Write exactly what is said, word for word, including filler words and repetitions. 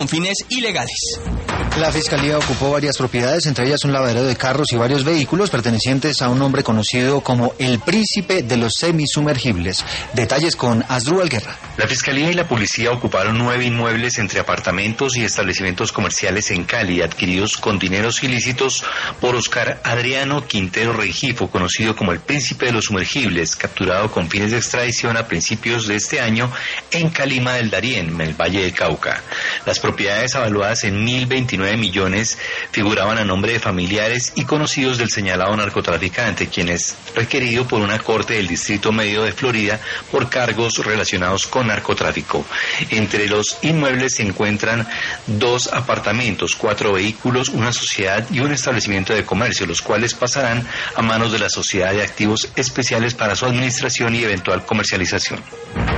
con fines ilegales. La Fiscalía ocupó varias propiedades, entre ellas un lavadero de carros y varios vehículos pertenecientes a un hombre conocido como el príncipe de los semisumergibles. Detalles con Asdrúbal Guerra. La Fiscalía y la Policía ocuparon nueve inmuebles entre apartamentos y establecimientos comerciales en Cali, adquiridos con dineros ilícitos por Oscar Adriano Quintero Rengifo, conocido como el príncipe de los sumergibles, capturado con fines de extradición a principios de este año en Calima del Darién, en el Valle del Cauca. Las propiedades avaluadas en mil veintinueve millones figuraban a nombre de familiares y conocidos del señalado narcotraficante, quien es requerido por una corte del Distrito Medio de Florida por cargos relacionados con narcotráfico. Entre los inmuebles se encuentran dos apartamentos, cuatro vehículos, una sociedad y un establecimiento de comercio, los cuales pasarán a manos de la Sociedad de Activos Especiales para su administración y eventual comercialización.